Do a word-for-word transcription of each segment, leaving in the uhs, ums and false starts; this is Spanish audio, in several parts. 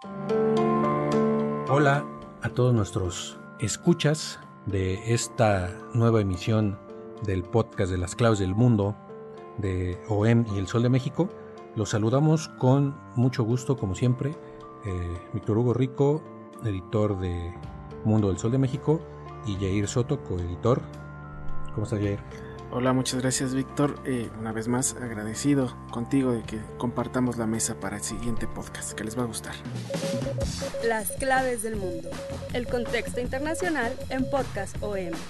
Hola a todos nuestros escuchas de esta nueva emisión del podcast de las claves del mundo de O E M y El Sol de México. Los saludamos con mucho gusto, como siempre, eh, Víctor Hugo Rico, editor de Mundo del Sol de México, y Yair Soto, coeditor. ¿Cómo estás, Yair? Hola, muchas gracias, Víctor. Eh, una vez más, agradecido contigo de que compartamos la mesa para el siguiente podcast, que les va a gustar. Las claves del mundo. El contexto internacional en Podcast O E M.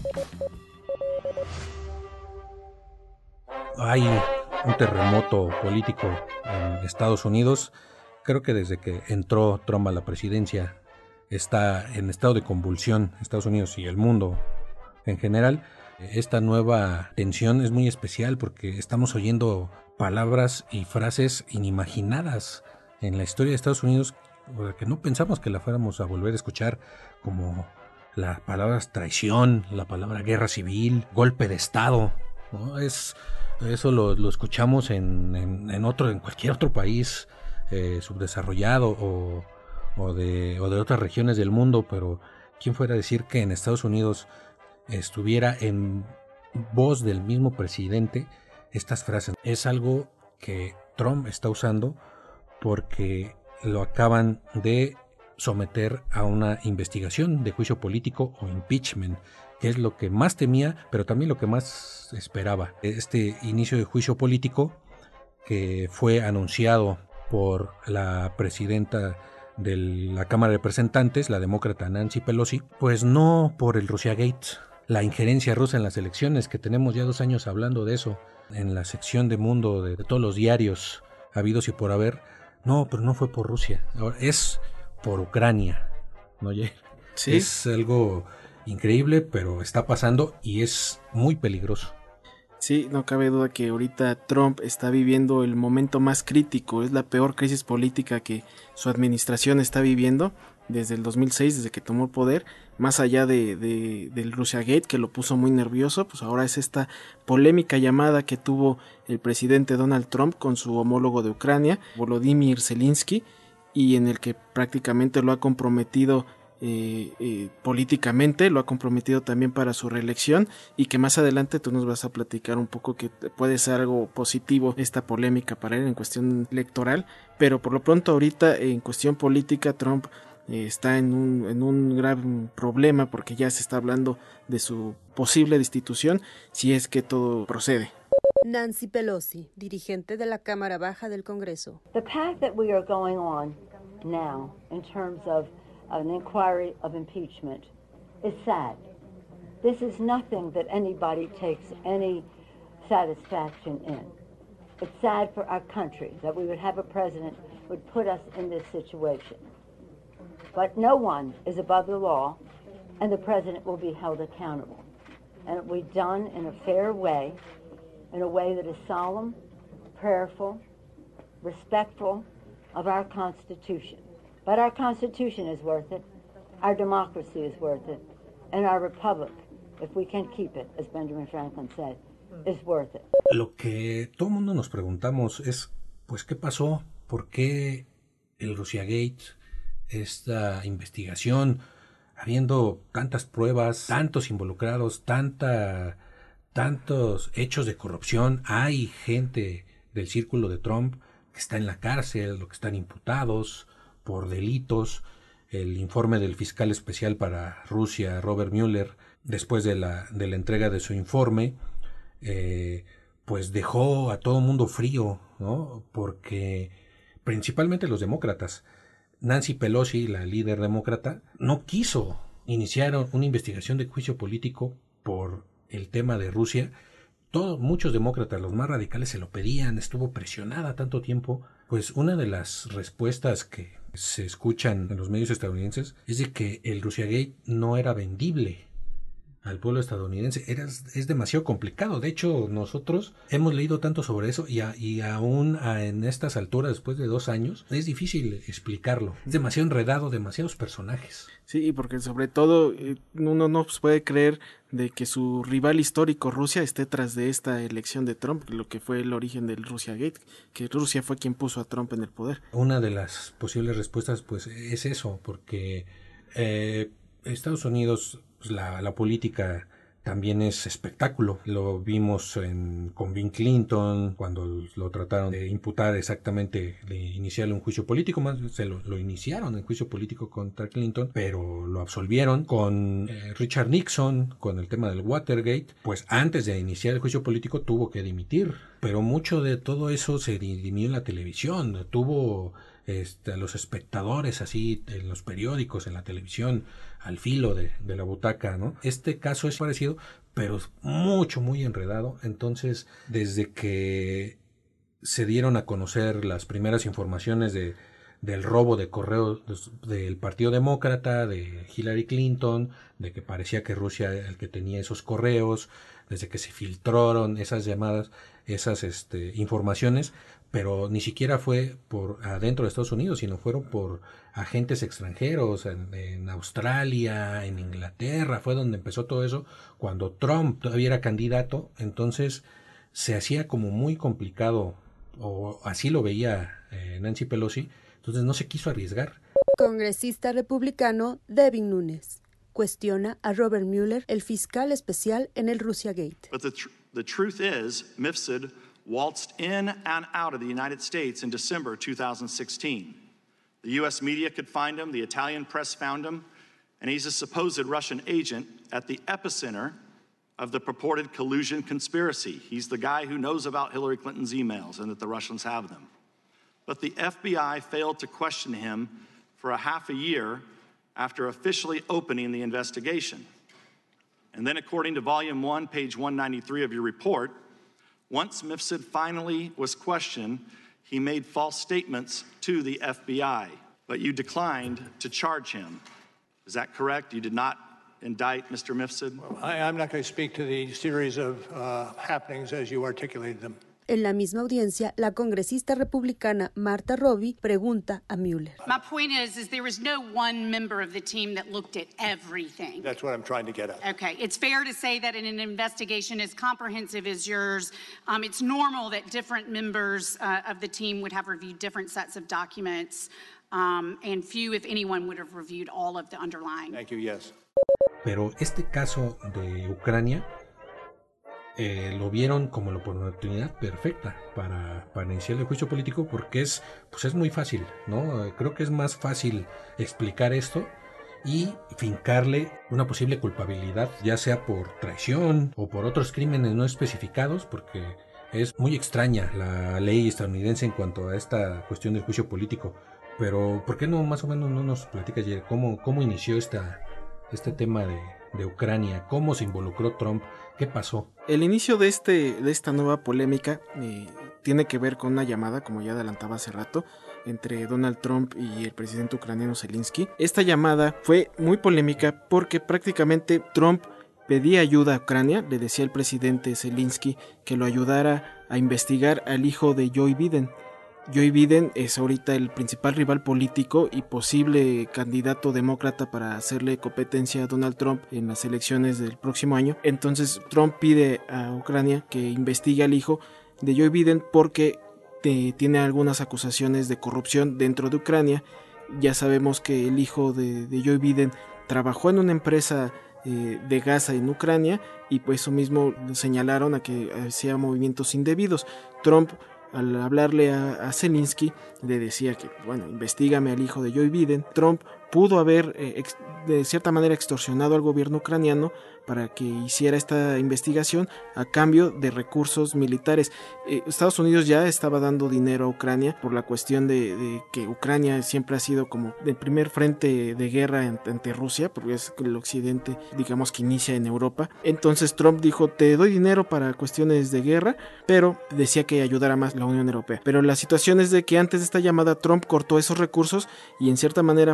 Hay un terremoto político en Estados Unidos. Creo que desde que entró Trump a la presidencia está en estado de convulsión Estados Unidos y el mundo en general. Esta nueva tensión es muy especial porque estamos oyendo palabras y frases inimaginadas en la historia de Estados Unidos que no pensamos que la fuéramos a volver a escuchar, como las palabras traición, la palabra guerra civil, golpe de estado, ¿no? Es, eso lo, lo escuchamos en, en, en, otro, en cualquier otro país eh, subdesarrollado o, o, de, o de otras regiones del mundo, pero ¿quién fuera a decir que en Estados Unidos estuviera en voz del mismo presidente estas frases? Es algo que Trump está usando porque lo acaban de someter a una investigación de juicio político o impeachment, que es lo que más temía, pero también lo que más esperaba. Este inicio de juicio político, que fue anunciado por la presidenta de la Cámara de Representantes, la demócrata Nancy Pelosi, pues no por el Russiagate, la injerencia rusa en las elecciones, que tenemos ya dos años hablando de eso en la sección de Mundo de, de todos los diarios habidos y por haber. No, pero no fue por Rusia, es por Ucrania, ¿no? ¿Sí? Es algo increíble, pero está pasando y es muy peligroso. Sí, no cabe duda que ahorita Trump está viviendo el momento más crítico, es la peor crisis política que su administración está viviendo desde el dos mil seis, desde que tomó el poder, más allá de, de, del Russiagate, que lo puso muy nervioso. Pues ahora es esta polémica llamada que tuvo el presidente Donald Trump con su homólogo de Ucrania, Volodymyr Zelensky, y en el que prácticamente lo ha comprometido Eh, eh, políticamente, lo ha comprometido también para su reelección, y que más adelante tú nos vas a platicar un poco que puede ser algo positivo esta polémica para él en cuestión electoral. Pero por lo pronto ahorita en cuestión política Trump eh, está en un, en un gran problema, porque ya se está hablando de su posible destitución si es que todo procede. Nancy Pelosi, dirigente de la Cámara Baja del Congreso. The path that we are going on now in terms of an inquiry of impeachment is sad. This is nothing that anybody takes any satisfaction in. It's sad for our country that we would have a president who would put us in this situation. But no one is above the law, and the president will be held accountable. And it will be done in a fair way, in a way that is solemn, prayerful, respectful of our Constitution. But our Constitution is worth it, our democracy is worth it, and our republic, if we can keep it, as Benjamin Franklin said, is worth it. Lo que todo el mundo nos preguntamos es, pues, ¿qué pasó? ¿Por qué el Russiagate, esta investigación, habiendo tantas pruebas, tantos involucrados, tanta, tantos hechos de corrupción? Hay gente del círculo de Trump que está en la cárcel, o que están imputados por delitos. El informe del fiscal especial para Rusia, Robert Mueller, después de la, de la entrega de su informe, eh, pues dejó a todo mundo frío, ¿no? Porque principalmente los demócratas, Nancy Pelosi, la líder demócrata, no quiso iniciar una investigación de juicio político por el tema de Rusia. Todos, muchos demócratas, los más radicales, se lo pedían, estuvo presionada tanto tiempo. Pues una de las respuestas que se escuchan en los medios estadounidenses es de que el Russiagate no era vendible al pueblo estadounidense. Era, es demasiado complicado. De hecho, nosotros hemos leído tanto sobre eso y, a, y aún a, en estas alturas, después de dos años, es difícil explicarlo. Es demasiado enredado, demasiados personajes. Sí, porque sobre todo uno no puede creer de que su rival histórico Rusia esté tras de esta elección de Trump, lo que fue el origen del Russiagate, que Rusia fue quien puso a Trump en el poder. Una de las posibles respuestas pues es eso, porque eh, Estados Unidos, pues, la, la política también es espectáculo. Lo vimos en, con Bill Clinton, cuando lo trataron de imputar exactamente, de iniciarle un juicio político, más se lo, lo iniciaron en juicio político contra Clinton, pero lo absolvieron. Con eh, Richard Nixon, con el tema del Watergate, pues antes de iniciar el juicio político tuvo que dimitir, pero mucho de todo eso se dirimió en la televisión, tuvo este, a los espectadores así en los periódicos, en la televisión, al filo de, de la butaca, ¿no? Este caso es parecido, pero es mucho, muy enredado. Entonces, desde que se dieron a conocer las primeras informaciones de, del robo de correos del Partido Demócrata, de Hillary Clinton, de que parecía que Rusia era el que tenía esos correos, desde que se filtraron esas llamadas, esas este, informaciones, pero ni siquiera fue por adentro de Estados Unidos, sino fueron por agentes extranjeros en, en Australia, en Inglaterra, fue donde empezó todo eso, cuando Trump todavía era candidato. Entonces se hacía como muy complicado, o así lo veía eh, Nancy Pelosi, entonces no se quiso arriesgar. Congresista republicano Devin Nunes cuestiona a Robert Mueller, el fiscal especial en el Russiagate. But the, tr- the truth is, Mifsud waltzed in and out of the United States in December two thousand sixteen. The U S media could find him, the Italian press found him, and he's a supposed Russian agent at the epicenter of the purported collusion conspiracy. He's the guy who knows about Hillary Clinton's emails and that the Russians have them. But the F B I failed to question him for a half a year after officially opening the investigation. And then, according to Volume one, page one ninety-three of your report, once Mifsud finally was questioned, he made false statements to the F B I, but you declined to charge him. Is that correct? You did not indict Mister Mifsud? Well, I, I'm not going to speak to the series of uh, happenings as you articulated them. En la misma audiencia, la congresista republicana Martha Robbie pregunta a Mueller. My point is, is there was no one member of the team that looked at everything. That's what I'm trying to get at. Okay, it's fair to say that in an investigation as comprehensive as yours, um, it's normal that different members uh, of the team would have reviewed different sets of documents, um, and few, if anyone, would have reviewed all of the underlying. Thank you, yes. Pero este caso de Ucrania Eh, lo vieron como la oportunidad perfecta para, para iniciar el juicio político, porque es, pues es muy fácil, ¿no? Creo que es más fácil explicar esto y fincarle una posible culpabilidad, ya sea por traición o por otros crímenes no especificados, porque es muy extraña la ley estadounidense en cuanto a esta cuestión del juicio político. Pero, ¿por qué no más o menos no nos platicas, Jerry, cómo, cómo inició esta, este tema de, de Ucrania? ¿Cómo se involucró Trump? ¿Qué pasó? El inicio de, este, de esta nueva polémica eh, tiene que ver con una llamada, como ya adelantaba hace rato, entre Donald Trump y el presidente ucraniano Zelensky. Esta llamada fue muy polémica porque prácticamente Trump pedía ayuda a Ucrania, le decía al presidente Zelensky que lo ayudara a investigar al hijo de Joe Biden. Joe Biden es ahorita el principal rival político y posible candidato demócrata para hacerle competencia a Donald Trump en las elecciones del próximo año. Entonces Trump pide a Ucrania que investigue al hijo de Joe Biden porque eh, tiene algunas acusaciones de corrupción dentro de Ucrania. Ya sabemos que el hijo de, de Joe Biden trabajó en una empresa eh, de gas en Ucrania y pues eso mismo señalaron a que hacía movimientos indebidos. Trump, al hablarle a, a Zelensky, le decía que, bueno, investígame al hijo de Joe Biden. Trump pudo haber eh, ex, de cierta manera extorsionado al gobierno ucraniano para que hiciera esta investigación a cambio de recursos militares. Eh, Estados Unidos ya estaba dando dinero a Ucrania por la cuestión de, de que Ucrania siempre ha sido como el primer frente de guerra ante Rusia, porque es el occidente, digamos, que inicia en Europa. Entonces Trump dijo, te doy dinero para cuestiones de guerra, pero decía que ayudara más la Unión Europea. Pero la situación es de que antes de esta llamada Trump cortó esos recursos y en cierta manera fue una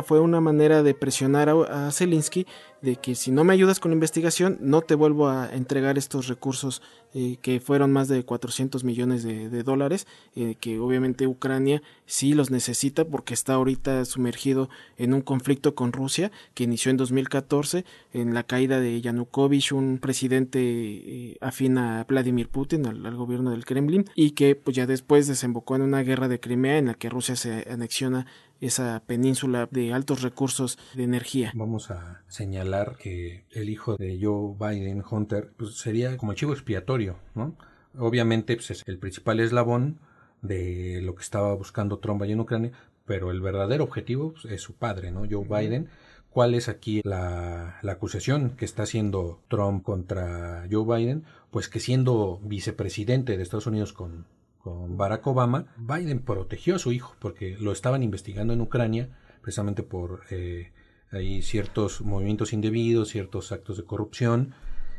manera de presionar a, a Zelensky de que si no me ayudas con la investigación, no te vuelvo a entregar estos recursos eh, que fueron más de cuatrocientos millones de, de dólares, eh, que obviamente Ucrania sí los necesita porque está ahorita sumergido en un conflicto con Rusia que inició en dos mil catorce, en la caída de Yanukovych, un presidente eh, afín a Vladimir Putin, al, al gobierno del Kremlin, y que pues ya después desembocó en una guerra de Crimea en la que Rusia se anexiona esa península de altos recursos de energía. Vamos a señalar que el hijo de Joe Biden, Hunter, pues sería como el chivo expiatorio, ¿no? Obviamente pues, es el principal eslabón de lo que estaba buscando Trump allá en Ucrania, pero el verdadero objetivo pues, es su padre, ¿no? Joe Biden. ¿Cuál es aquí la, la acusación que está haciendo Trump contra Joe Biden? Pues que siendo vicepresidente de Estados Unidos con con Barack Obama, Biden protegió a su hijo porque lo estaban investigando en Ucrania precisamente por eh, hay ciertos movimientos indebidos, ciertos actos de corrupción,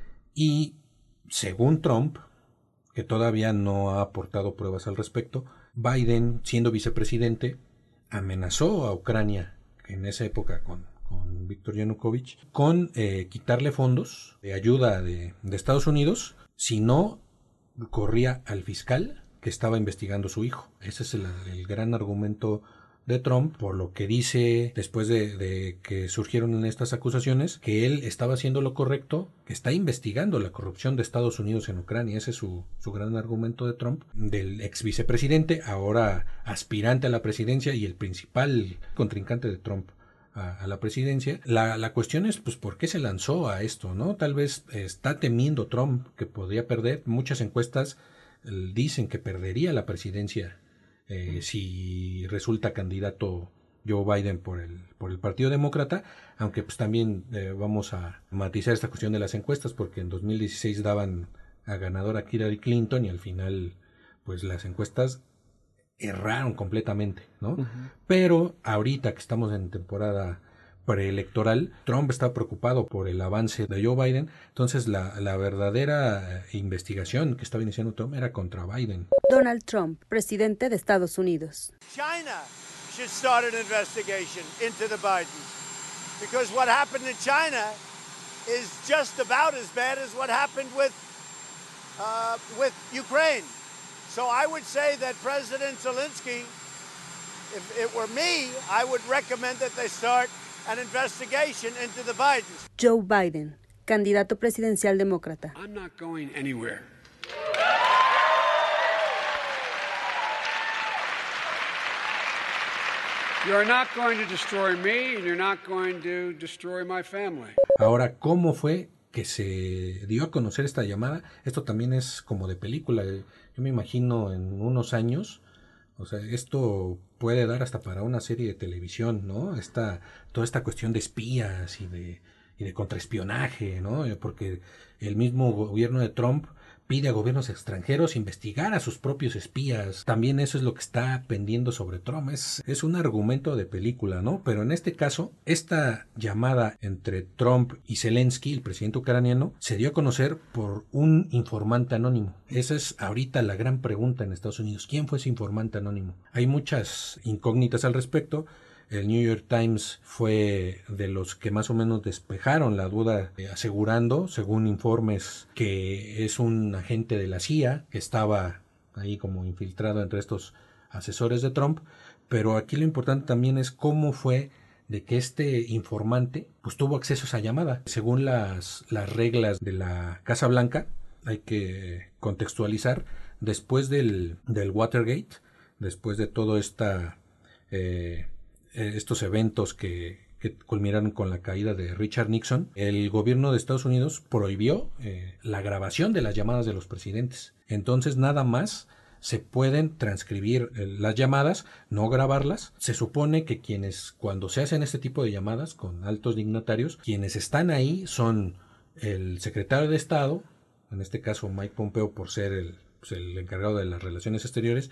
y según Trump, que todavía no ha aportado pruebas al respecto, Biden, siendo vicepresidente, amenazó a Ucrania en esa época con, con Víctor Yanukovych con eh, quitarle fondos de ayuda de, de Estados Unidos si no corría al fiscal que estaba investigando su hijo. Ese es el, el gran argumento de Trump, por lo que dice después de, de que surgieron estas acusaciones, que él estaba haciendo lo correcto, que está investigando la corrupción de Estados Unidos en Ucrania. Ese es su, su gran argumento de Trump, del ex vicepresidente, ahora aspirante a la presidencia y el principal contrincante de Trump a, a la presidencia. La, la cuestión es, pues, ¿por qué se lanzó a esto, no? Tal vez está temiendo Trump que podría perder. Muchas encuestas dicen que perdería la presidencia eh, si resulta candidato Joe Biden por el, por el Partido Demócrata, aunque pues también eh, vamos a matizar esta cuestión de las encuestas, porque en dos mil dieciséis daban a ganadora a Hillary Clinton y al final pues las encuestas erraron completamente, ¿no? Uh-huh. Pero ahorita que estamos en temporada preelectoral, Trump está preocupado por el avance de Joe Biden, entonces la, la verdadera investigación que estaba iniciando Trump era contra Biden. Donald Trump, presidente de Estados Unidos. China should start an investigation into the Bidens, because what happened in China is just about as bad as what happened with uh, with Ukraine. So I would say that President Zelensky, if it were me, I would recommend that they start an investigation into the Bidens. Joe Biden, candidato presidencial demócrata. I'm not going anywhere. You're not going to destroy me and you're not going to destroy my family. Ahora, ¿cómo fue que se dio a conocer esta llamada? Esto también es como de película. Yo me imagino en unos años, o sea, esto puede dar hasta para una serie de televisión, ¿no? Esta, toda esta cuestión de espías y de, y de contraespionaje, ¿no? Porque el mismo gobierno de Trump pide a gobiernos extranjeros investigar a sus propios espías. También eso es lo que está pendiendo sobre Trump. Es, es un argumento de película, ¿no? Pero en este caso, esta llamada entre Trump y Zelensky, el presidente ucraniano, se dio a conocer por un informante anónimo. Esa es ahorita la gran pregunta en Estados Unidos. ¿Quién fue ese informante anónimo? Hay muchas incógnitas al respecto. El New York Times fue de los que más o menos despejaron la duda, eh, asegurando, según informes, que es un agente de la C I A que estaba ahí como infiltrado entre estos asesores de Trump. Pero aquí lo importante también es cómo fue de que este informante pues tuvo acceso a esa llamada. Según las, las reglas de la Casa Blanca, hay que contextualizar, después del, del Watergate, después de todo esta... Eh, estos eventos que, que culminaron con la caída de Richard Nixon, el gobierno de Estados Unidos prohibió eh, la grabación de las llamadas de los presidentes. Entonces nada más se pueden transcribir eh, las llamadas, no grabarlas. Se supone que quienes, cuando se hacen este tipo de llamadas con altos dignatarios, quienes están ahí son el secretario de Estado, en este caso Mike Pompeo por ser el, pues, el encargado de las relaciones exteriores,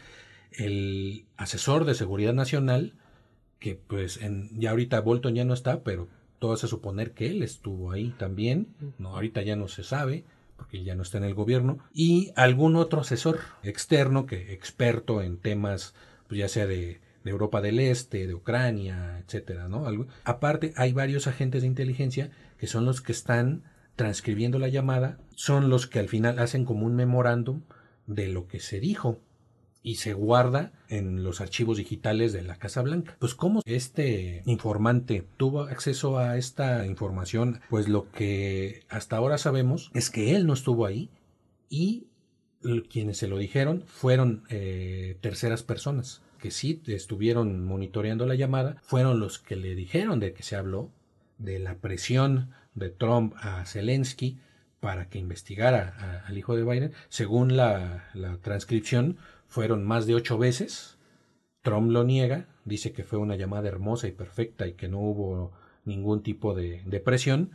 el asesor de seguridad nacional, que pues en, ya ahorita Bolton ya no está, pero todo hace suponer que él estuvo ahí también, no, ahorita ya no se sabe, porque ya no está en el gobierno, y algún otro asesor externo, que experto en temas, pues ya sea de, de Europa del Este, de Ucrania, etcétera, ¿no? Algo. Aparte, hay varios agentes de inteligencia que son los que están transcribiendo la llamada, son los que al final hacen como un memorándum de lo que se dijo y se guarda en los archivos digitales de la Casa Blanca. Pues cómo este informante tuvo acceso a esta información, pues lo que hasta ahora sabemos es que él no estuvo ahí y quienes se lo dijeron fueron eh, terceras personas que sí estuvieron monitoreando la llamada, fueron los que le dijeron de que se habló, de la presión de Trump a Zelensky para que investigara a, al hijo de Biden. Según la, la transcripción, fueron más de ocho veces. Trump lo niega, dice que fue una llamada hermosa y perfecta y que no hubo ningún tipo de, de presión,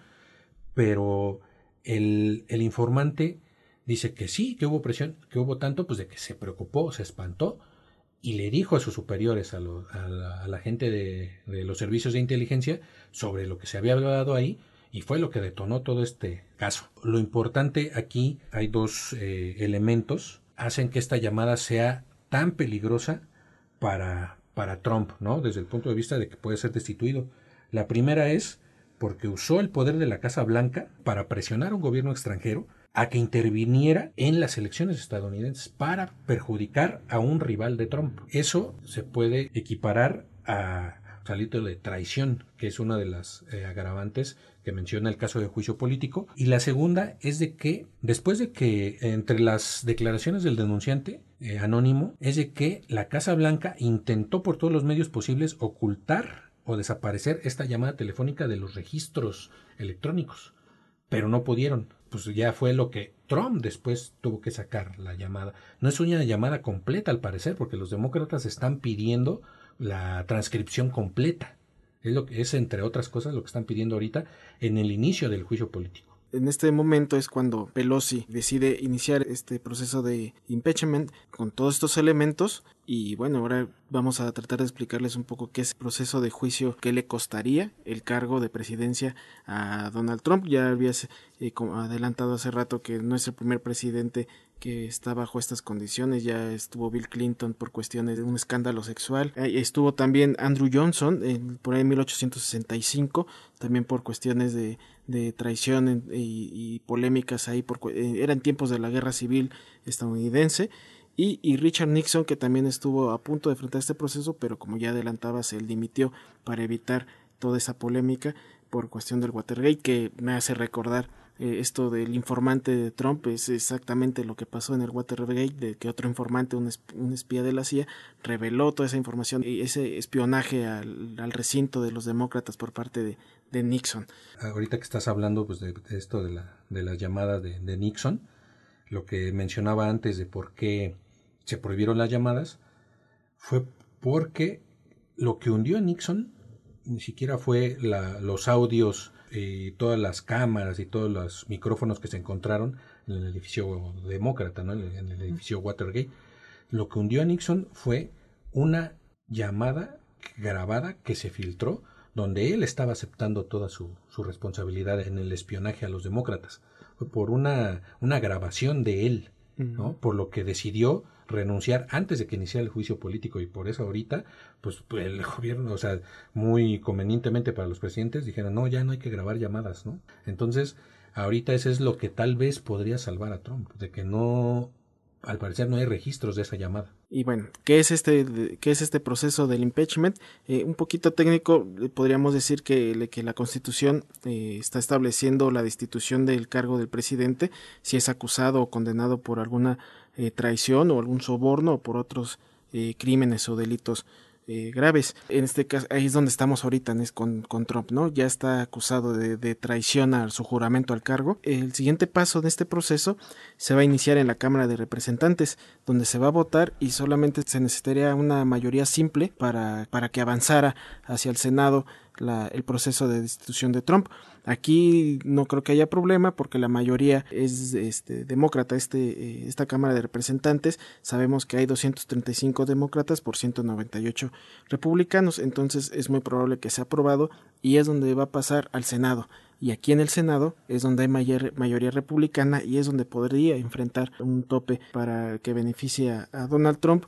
pero el, el informante dice que sí, que hubo presión, que hubo tanto, pues de que se preocupó, se espantó y le dijo a sus superiores, a, lo, a, la, a la gente de, de los servicios de inteligencia sobre lo que se había hablado ahí, y fue lo que detonó todo este caso. Lo importante aquí, hay dos eh, elementos, hacen que esta llamada sea tan peligrosa para, para Trump, ¿no? Desde el punto de vista de que puede ser destituido. La primera es porque usó el poder de la Casa Blanca para presionar a un gobierno extranjero a que interviniera en las elecciones estadounidenses para perjudicar a un rival de Trump. Eso se puede equiparar a delito de traición, que es una de las eh, agravantes que menciona el caso de juicio político. Y la segunda es de que, después de que entre las declaraciones del denunciante eh, anónimo, es de que la Casa Blanca intentó por todos los medios posibles ocultar o desaparecer esta llamada telefónica de los registros electrónicos, pero no pudieron. Pues ya fue lo que Trump después tuvo que sacar la llamada. No es una llamada completa al parecer, porque los demócratas están pidiendo la transcripción completa. Es lo que es, entre otras cosas, lo que están pidiendo ahorita en el inicio del juicio político. En este momento es cuando Pelosi decide iniciar este proceso de impeachment con todos estos elementos, y bueno, ahora vamos a tratar de explicarles un poco qué es el proceso de juicio, qué le costaría el cargo de presidencia a Donald Trump. Ya habías eh, adelantado hace rato que no es el primer presidente que está bajo estas condiciones. Ya estuvo Bill Clinton por cuestiones de un escándalo sexual, eh, estuvo también Andrew Johnson en, por ahí en mil ochocientos sesenta y cinco, también por cuestiones de, de traición en, y, y polémicas ahí, por, eh, eran tiempos de la guerra civil estadounidense. Y, y Richard Nixon, que también estuvo a punto de enfrentar este proceso, pero como ya adelantaba, se dimitió para evitar toda esa polémica por cuestión del Watergate, que me hace recordar eh, esto del informante de Trump. Es exactamente lo que pasó en el Watergate, de que otro informante, un, esp- un espía de la C I A, reveló toda esa información y ese espionaje al, al recinto de los demócratas por parte de, de Nixon. Ahorita que estás hablando pues de, de esto de la, de las llamadas de, de Nixon, lo que mencionaba antes de por qué se prohibieron las llamadas, fue porque lo que hundió a Nixon ni siquiera fue la, los audios y todas las cámaras y todos los micrófonos que se encontraron en el edificio demócrata, ¿no? en el edificio Watergate. Lo que hundió a Nixon fue una llamada grabada que se filtró, donde él estaba aceptando toda su, su responsabilidad en el espionaje a los demócratas. Fue por una, una grabación de él, ¿no? Por lo que decidió renunciar antes de que iniciara el juicio político, y por eso ahorita pues el gobierno, o sea, muy convenientemente para los presidentes dijeron, no, ya no hay que grabar llamadas, ¿no? Entonces, ahorita eso es lo que tal vez podría salvar a Trump, de que no, al parecer no hay registros de esa llamada. Y bueno, ¿qué es este, qué es este proceso del impeachment? Eh, un poquito técnico, podríamos decir que, que la Constitución eh, está estableciendo la destitución del cargo del presidente si es acusado o condenado por alguna eh, traición o algún soborno o por otros eh, crímenes o delitos eh, graves. En este caso, ahí es donde estamos ahorita es con, con Trump, ¿no? Ya está acusado de, de traición a su juramento al cargo. El siguiente paso de este proceso se va a iniciar en la Cámara de Representantes, donde se va a votar y solamente se necesitaría una mayoría simple para, para que avanzara hacia el Senado la, el proceso de destitución de Trump. Aquí no creo que haya problema porque la mayoría es este, demócrata. Este, eh, esta Cámara de Representantes, sabemos que hay doscientos treinta y cinco demócratas por ciento noventa y ocho republicanos, entonces es muy probable que sea aprobado y es donde va a pasar al Senado. Y aquí en el Senado es donde hay mayor, mayoría republicana y es donde podría enfrentar un tope para que beneficie a, a Donald Trump,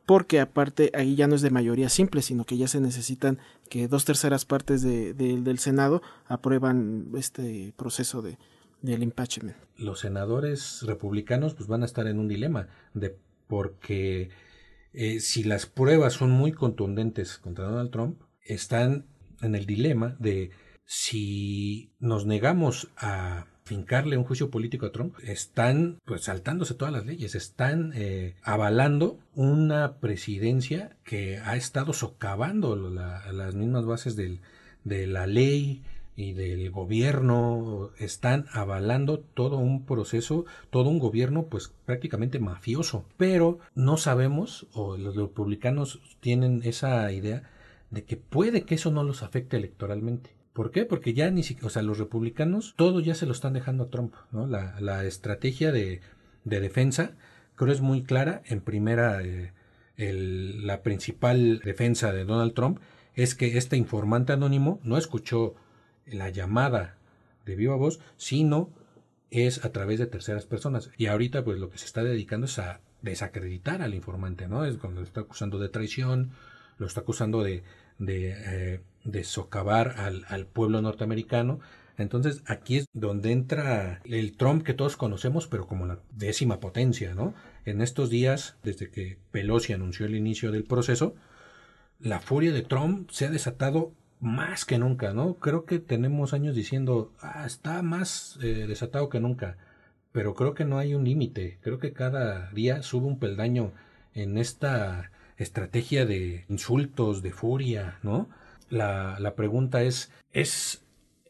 porque aparte ahí ya no es de mayoría simple, sino que ya se necesitan que dos terceras partes de, de, del Senado aprueban este proceso de del impeachment. Los senadores republicanos pues van a estar en un dilema de porque eh, si las pruebas son muy contundentes contra Donald Trump, están en el dilema de si nos negamos a fincarle un juicio político a Trump, están pues saltándose todas las leyes, están eh, avalando una presidencia que ha estado socavando la, las mismas bases del, de la ley y del gobierno, están avalando todo un proceso, todo un gobierno pues prácticamente mafioso, pero no sabemos, o los republicanos tienen esa idea de que puede que eso no los afecte electoralmente. ¿Por qué? Porque ya ni siquiera, o sea, los republicanos todo ya se lo están dejando a Trump, ¿no? La, la estrategia de, de defensa creo es muy clara. En primera, eh, el, la principal defensa de Donald Trump es que este informante anónimo no escuchó la llamada de viva voz, sino es a través de terceras personas. Y ahorita pues lo que se está dedicando es a desacreditar al informante, ¿no? Es cuando lo está acusando de traición, lo está acusando de, de, eh, de socavar al, al pueblo norteamericano. Entonces aquí es donde entra el Trump que todos conocemos, pero como la décima potencia, ¿no? En estos días, desde que Pelosi anunció el inicio del proceso, la furia de Trump se ha desatado más que nunca, ¿no? Creo que tenemos años diciendo, ah, está más eh, desatado que nunca, pero creo que no hay un límite. Creo que cada día sube un peldaño en esta estrategia de insultos, de furia, ¿no? La, la pregunta es, ¿es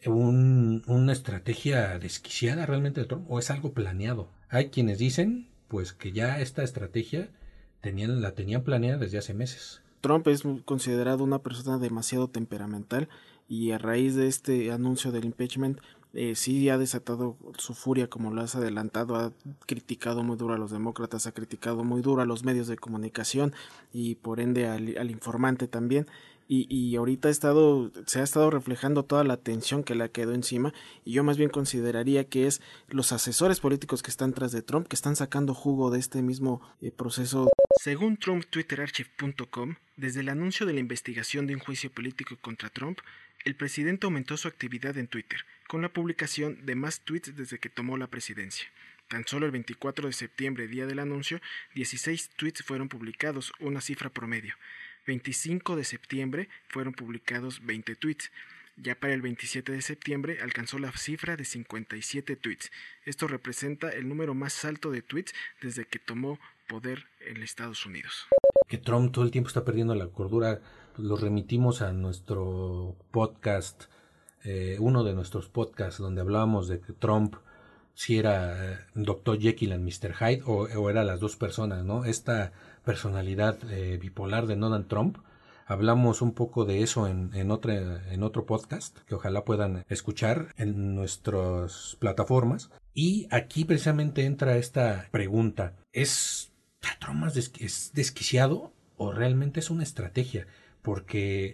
un, una estrategia desquiciada realmente de Trump o es algo planeado? Hay quienes dicen, pues, que ya esta estrategia tenían, la tenían planeada desde hace meses. Trump es considerado una persona demasiado temperamental y a raíz de este anuncio del impeachment eh, sí ha desatado su furia, como lo has adelantado, ha criticado muy duro a los demócratas, ha criticado muy duro a los medios de comunicación y por ende al, al informante también. Y, y ahorita ha estado, se ha estado reflejando toda la tensión que le quedó encima, y yo más bien consideraría que es los asesores políticos que están tras de Trump que están sacando jugo de este mismo eh, proceso. Según Trump Twitter Archive punto com, desde el anuncio de la investigación de un juicio político contra Trump, el presidente aumentó su actividad en Twitter, con la publicación de más tweets desde que tomó la presidencia. Tan solo el veinticuatro de septiembre, día del anuncio, dieciséis tweets fueron publicados, una cifra promedio. veinticinco de septiembre fueron publicados veinte tweets. Ya para el veintisiete de septiembre alcanzó la cifra de cincuenta y siete tweets. Esto representa el número más alto de tweets desde que tomó poder en Estados Unidos. Que Trump todo el tiempo está perdiendo la cordura. Los remitimos a nuestro podcast, eh, uno de nuestros podcasts donde hablábamos de que Trump si era eh, doctor Jekyll and mister Hyde o, o era las dos personas, ¿no? Esta personalidad eh, bipolar de Donald Trump. Hablamos un poco de eso en, en, otra, en otro podcast que ojalá puedan escuchar en nuestras plataformas. Y aquí precisamente entra esta pregunta. ¿Es Trump más des- es desquiciado o realmente es una estrategia? Porque,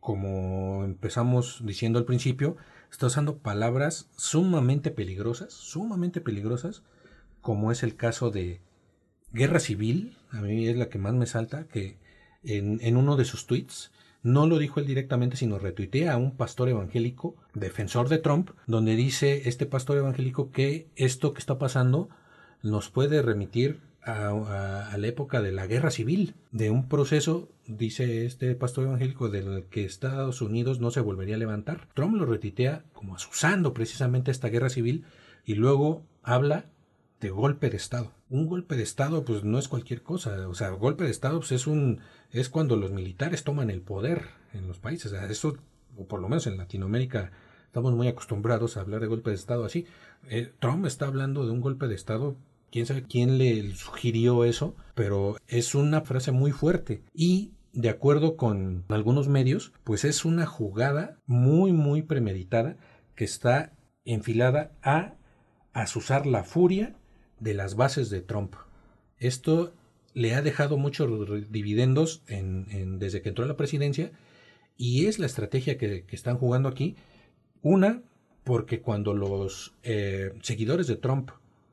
como empezamos diciendo al principio, está usando palabras sumamente peligrosas, sumamente peligrosas, como es el caso de guerra civil. A mí es la que más me salta, que en, en uno de sus tweets, no lo dijo él directamente, sino retuitea a un pastor evangélico, defensor de Trump, donde dice este pastor evangélico que esto que está pasando nos puede remitir a, a, a la época de la guerra civil, de un proceso, dice este pastor evangélico, del que Estados Unidos no se volvería a levantar. Trump lo retuitea como asusando precisamente esta guerra civil y luego habla de golpe de Estado. Un golpe de Estado pues no es cualquier cosa, o sea, golpe de Estado pues, es un es cuando los militares toman el poder en los países, o sea, eso, o por lo menos en Latinoamérica estamos muy acostumbrados a hablar de golpe de Estado así. Eh, Trump está hablando de un golpe de Estado, quién sabe quién le sugirió eso, pero es una frase muy fuerte y de acuerdo con algunos medios, pues es una jugada muy muy premeditada que está enfilada a azuzar la furia de las bases de Trump. Esto le ha dejado muchos dividendos en, en, desde que entró a la presidencia y es la estrategia que, que están jugando aquí. Una, porque cuando los eh, seguidores de Trump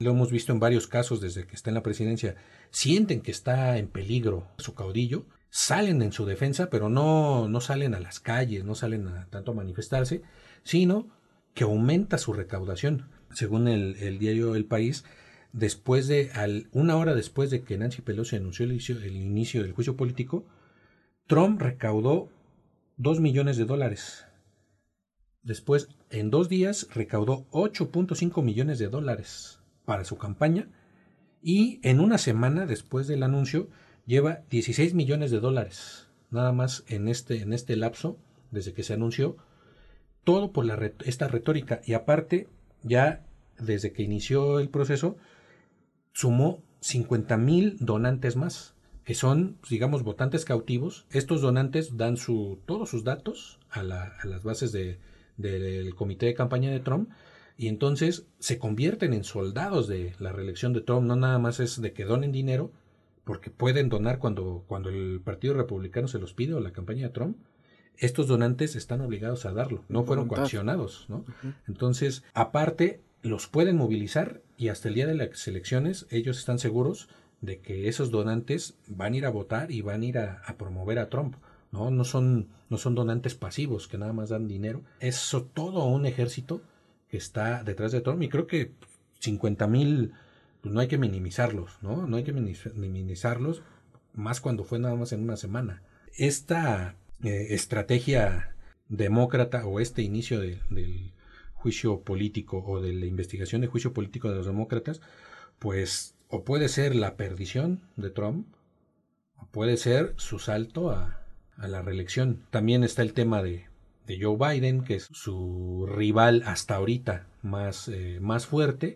lo hemos visto en varios casos desde que está en la presidencia, sienten que está en peligro su caudillo, salen en su defensa, pero no, no salen a las calles, no salen a, tanto a manifestarse, sino que aumenta su recaudación. Según el, el diario El País, después de, al, una hora después de que Nancy Pelosi anunció el inicio, el inicio del juicio político, Trump recaudó dos millones de dólares. Después, en dos días, recaudó ocho punto cinco millones de dólares para su campaña, y en una semana después del anuncio lleva dieciséis millones de dólares, nada más en este, en este lapso, desde que se anunció, todo por la, esta retórica. Y aparte, ya desde que inició el proceso, sumó cincuenta mil donantes más, que son, digamos, votantes cautivos. Estos donantes dan su, todos sus datos a, la, a las bases de, de, del comité de campaña de Trump, y entonces se convierten en soldados de la reelección de Trump. No nada más es de que donen dinero, porque pueden donar cuando, cuando el Partido Republicano se los pide o la campaña de Trump. Estos donantes están obligados a darlo, no fueron coaccionados, ¿no? Uh-huh. Entonces, aparte, los pueden movilizar, y hasta el día de las elecciones ellos están seguros de que esos donantes van a ir a votar y van a ir a, a promover a Trump, ¿no? No son, no son donantes pasivos que nada más dan dinero. Es todo un ejército que está detrás de Trump, y creo que cincuenta mil, pues no hay que minimizarlos, ¿no? No hay que minimizarlos, más cuando fue nada más en una semana. Esta eh, estrategia demócrata, o este inicio de, del juicio político, o de la investigación de juicio político de los demócratas, pues o puede ser la perdición de Trump, o puede ser su salto a, a la reelección. También está el tema de, de Joe Biden, que es su rival hasta ahorita más, eh, más fuerte.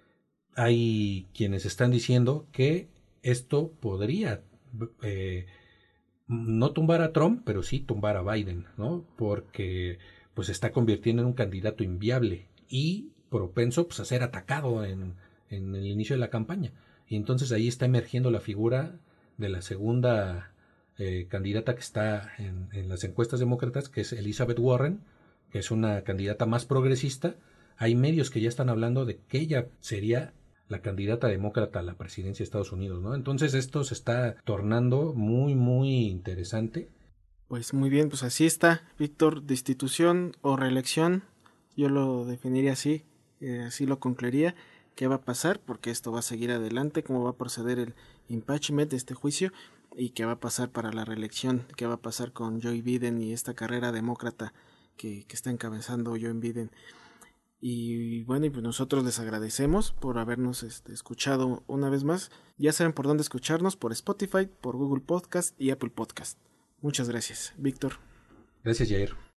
Hay quienes están diciendo que esto podría eh, no tumbar a Trump, pero sí tumbar a Biden, ¿no? Porque pues se está convirtiendo en un candidato inviable y propenso, pues, a ser atacado en, en el inicio de la campaña. Y entonces ahí está emergiendo la figura de la segunda eh, candidata que está en, en las encuestas demócratas, que es Elizabeth Warren, que es una candidata más progresista. Hay medios que ya están hablando de que ella sería la candidata demócrata a la presidencia de Estados Unidos, ¿no? Entonces esto se está tornando muy, muy interesante. Pues muy bien, pues así está, Víctor. Destitución o reelección, yo lo definiría así, eh, así lo concluiría. ¿Qué va a pasar? Porque esto va a seguir adelante, cómo va a proceder el impeachment de este juicio, y qué va a pasar para la reelección, qué va a pasar con Joe Biden y esta carrera demócrata que, que está encabezando Joe Biden. Y bueno, y pues nosotros les agradecemos por habernos este, escuchado una vez más. Ya saben por dónde escucharnos: por Spotify, por Google Podcast y Apple Podcast. Muchas gracias, Víctor. Gracias, Jair.